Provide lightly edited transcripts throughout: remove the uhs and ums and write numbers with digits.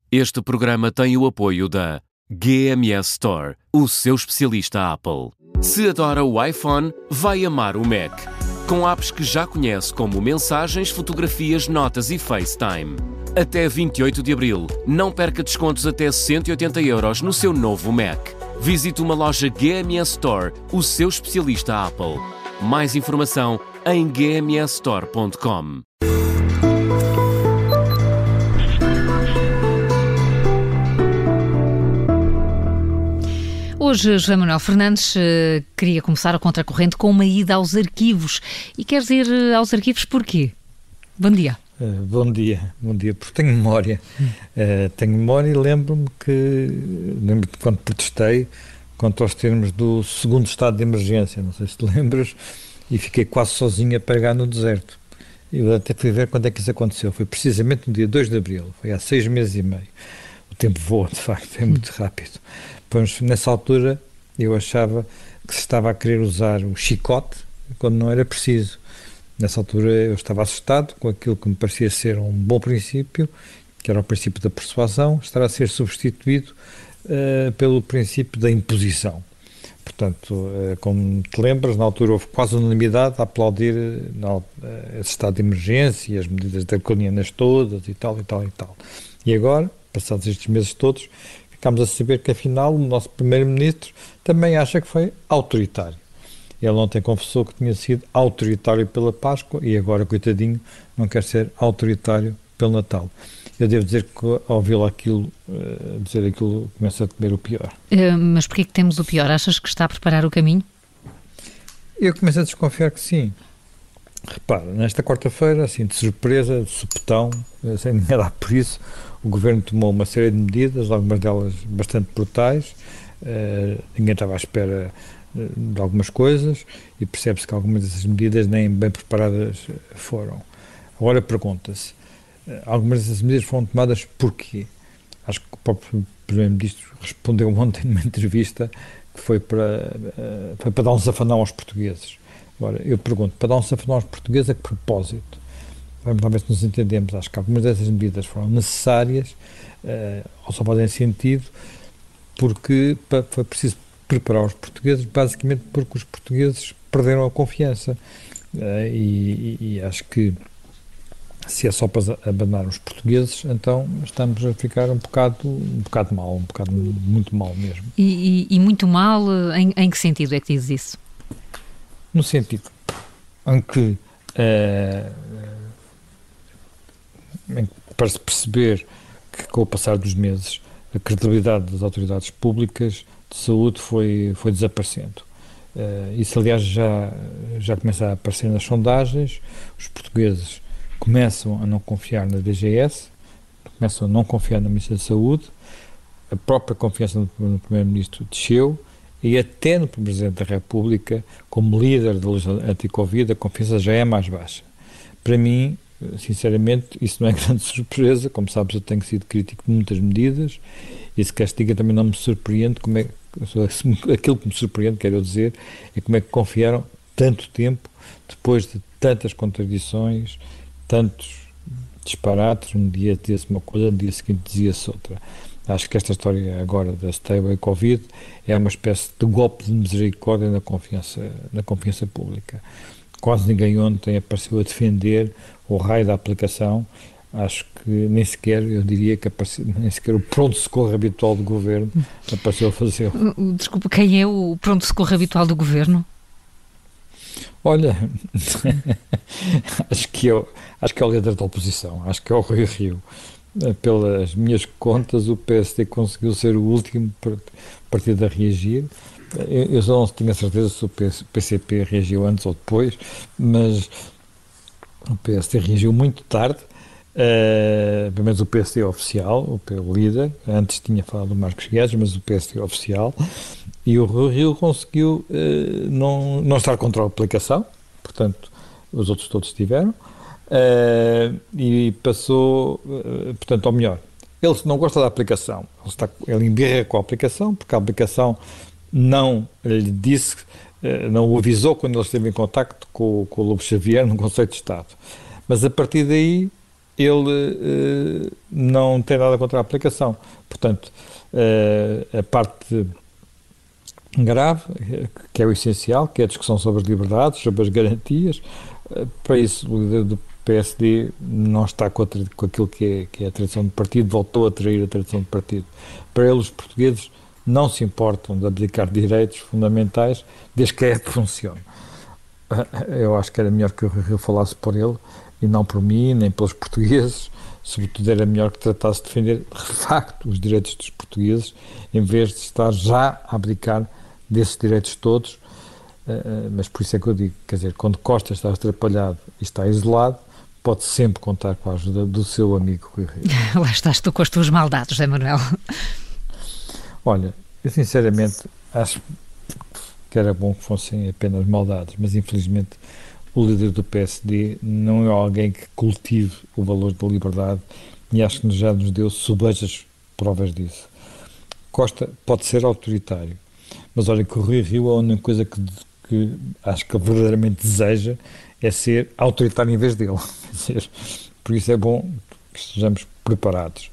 Este programa tem o apoio da GMS Store, o seu especialista Apple. Se adora o iPhone, vai amar o Mac. Com apps que já conhece como Mensagens, Fotografias, Notas e FaceTime. Até 28 de abril, não perca descontos até 180 € no seu novo Mac. Visite uma loja GMS Store, o seu especialista Apple. Mais informação em gmsstore.com. Hoje, José Manuel Fernandes queria começar a contracorrente com uma ida aos arquivos. E queres ir aos arquivos porquê? Bom dia. Bom dia, porque tenho memória. Tenho memória e lembro-me de quando protestei contra os termos do segundo estado de emergência, não sei se te lembras, e fiquei quase sozinho a pregar no deserto. Eu até fui ver quando é que isso aconteceu. Foi precisamente no dia 2 de abril, foi há 6 meses e meio. O tempo voa, de facto, é muito rápido. Pois, nessa altura, eu achava que se estava a querer usar o chicote quando não era preciso. Nessa altura, eu estava assustado com aquilo que me parecia ser um bom princípio, que era o princípio da persuasão, estar a ser substituído pelo princípio da imposição. Portanto, como te lembras, na altura houve quase unanimidade a aplaudir esse estado de emergência e as medidas draconianas todas e tal. E agora, passados estes meses todos, ficámos a saber que, afinal, o nosso primeiro-ministro também acha que foi autoritário. Ele ontem confessou que tinha sido autoritário pela Páscoa e agora, coitadinho, não quer ser autoritário pelo Natal. Eu devo dizer que, ao ouvi-lo dizer aquilo, começa a temer o pior. Mas porquê que temos o pior? Achas que está a preparar o caminho? Eu começo a desconfiar que sim. Repara, nesta quarta-feira, assim, de surpresa, de supetão, sem ninguém dar por isso, o Governo tomou uma série de medidas, algumas delas bastante brutais. Ninguém estava à espera de algumas coisas e percebe-se que algumas dessas medidas nem bem preparadas foram. Agora pergunta-se, algumas dessas medidas foram tomadas porquê? Acho que o próprio Primeiro-Ministro respondeu ontem numa entrevista que foi para dar um safanão aos portugueses. Agora, eu pergunto, para dar um safanão aos portugueses a que propósito? Vamos lá ver se nos entendemos. Acho que algumas dessas medidas foram necessárias ou só podem sentido porque foi preciso preparar os portugueses, basicamente porque os portugueses perderam a confiança. E acho que se é só para abandonar os portugueses, então estamos a ficar um bocado mal, muito mal mesmo. E muito mal, em que sentido é que dizes isso? No sentido em que para-se perceber que, com o passar dos meses, a credibilidade das autoridades públicas de saúde foi desaparecendo. Isso, aliás, já começa a aparecer nas sondagens. Os portugueses começam a não confiar na DGS, começam a não confiar na Ministra da Saúde, a própria confiança no Primeiro-Ministro desceu e até no Presidente da República, como líder da luta anti-Covid, a confiança já é mais baixa. Para mim, sinceramente, isso não é grande surpresa. Como sabes, eu tenho sido crítico de muitas medidas e se queres diga também não me surpreende aquilo que me surpreende, quero dizer, é como é que confiaram tanto tempo depois de tantas contradições, tantos disparates. Um dia dizia-se uma coisa, no dia seguinte dizia-se outra. Acho que esta história agora da Stable Covid é uma espécie de golpe de misericórdia na confiança pública. Quase ninguém ontem apareceu a defender o raio da aplicação. Acho que nem sequer, eu diria que nem sequer o pronto-socorro habitual do Governo apareceu a fazer. Desculpa, quem é o pronto-socorro habitual do Governo? Olha, acho que é o líder da oposição, acho que é o Rui Rio. Pelas minhas contas, o PSD conseguiu ser o último partido a reagir. Eu só não tinha certeza se o PCP reagiu antes ou depois, mas o PSD reagiu muito tarde. Pelo menos o PSD oficial, o líder, antes tinha falado do Marcos Guedes, mas o PSD oficial, e o Rio conseguiu não estar contra a aplicação, portanto, os outros todos tiveram, e passou, portanto, ao melhor. Ele não gosta da aplicação, ele embirra com a aplicação, porque a aplicação não lhe disse, não o avisou quando ele esteve em contacto com o Lobo Xavier no Conselho de Estado. Mas a partir daí ele não tem nada contra a aplicação. Portanto, a parte grave, que é o essencial, que é a discussão sobre as liberdades, sobre as garantias, para isso o líder do PSD não está com aquilo que é a tradição de partido, voltou a trair a tradição de partido. Para ele, os portugueses não se importam de abdicar direitos fundamentais desde que a app funcione. Eu acho que era melhor que eu falasse por ele e não por mim, nem pelos portugueses. Sobretudo era melhor que tratasse de defender de facto os direitos dos portugueses, em vez de estar já a abdicar desses direitos todos. Mas por isso é que eu digo, quer dizer, quando Costa está atrapalhado e está isolado, pode sempre contar com a ajuda do seu amigo Rui Rio. Lá estás tu com as tuas maldades, José Manuel. Olha, eu sinceramente acho que era bom que fossem apenas maldades, mas infelizmente o líder do PSD não é alguém que cultive o valor da liberdade e acho que já nos deu sobejas provas disso. Costa pode ser autoritário, mas olha que o Rui Rio, a única coisa que acho que ele verdadeiramente deseja é ser autoritário em vez dele. Quer dizer, por isso é bom que estejamos preparados.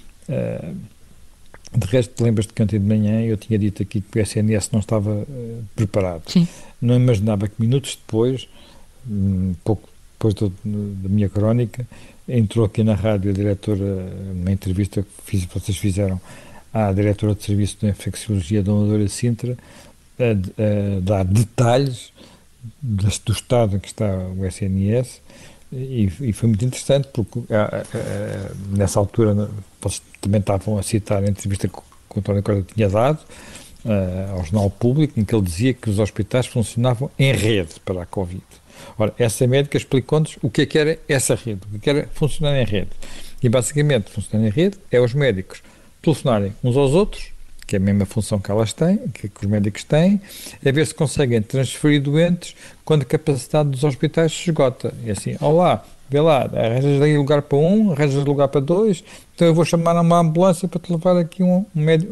De resto, lembras-te que ontem de manhã eu tinha dito aqui que o SNS não estava preparado. Sim. Não imaginava que minutos depois, pouco depois da minha crónica, entrou aqui na rádio a diretora, numa entrevista que vocês fizeram à diretora de serviço de infecciologia da Dona Sintra, a dar detalhes do estado em que está o SNS, e foi muito interessante porque nessa altura vocês também estavam a citar a entrevista que o António Costa tinha dado ao Jornal Público, em que ele dizia que os hospitais funcionavam em rede para a Covid. Ora, essa médica explicou-nos o que era essa rede, o que era funcionar em rede. E basicamente, funcionar em rede é os médicos telefonarem uns aos outros, que é a mesma função que elas têm, que os médicos têm, a ver se conseguem transferir doentes quando a capacidade dos hospitais se esgota. E assim, olá, vê lá, arranjas aí lugar para um, arranjas lugar para dois, então eu vou chamar uma ambulância para te levar aqui um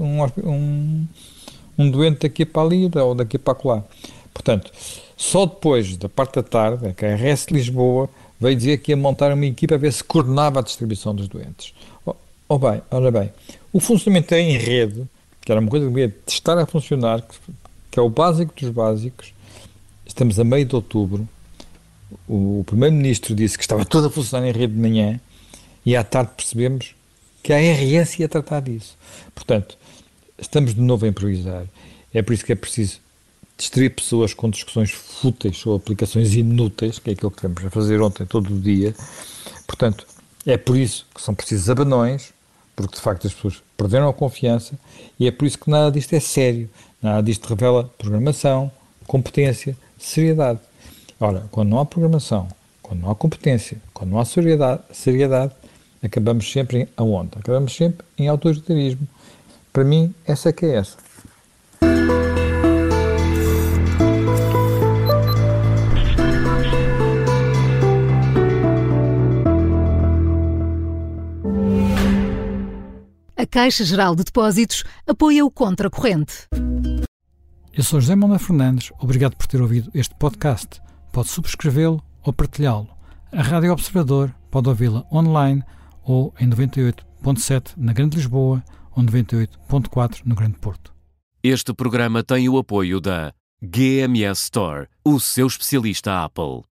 doente daqui para ali ou daqui para lá. Portanto, só depois da parte da tarde, é que a RS Lisboa veio dizer que ia montar uma equipa a ver se coordenava a distribuição dos doentes. Ora bem, o funcionamento em rede, que era uma coisa que devia estar a funcionar, que é o básico dos básicos. Estamos a meio de outubro, o Primeiro-Ministro disse que estava tudo a funcionar em rede de manhã e à tarde percebemos que a ARS ia tratar disso. Portanto, estamos de novo a improvisar. É por isso que é preciso distrair pessoas com discussões fúteis ou aplicações inúteis, que é aquilo que estamos a fazer ontem todo o dia. Portanto, é por isso que são precisos abanões, porque de facto as pessoas perderam a confiança, e é por isso que nada disto é sério, nada disto revela programação, competência, seriedade. Ora, quando não há programação, quando não há competência, quando não há seriedade, acabamos sempre em aonde? Acabamos sempre em autoritarismo. Para mim, essa é que é essa. A Caixa Geral de Depósitos apoia o Contracorrente. Eu sou José Manuel Fernandes, obrigado por ter ouvido este podcast. Pode subscrevê-lo ou partilhá-lo. A Rádio Observador pode ouvi-la online ou em 98.7 na Grande Lisboa ou 98.4 no Grande Porto. Este programa tem o apoio da GMS Store, o seu especialista Apple.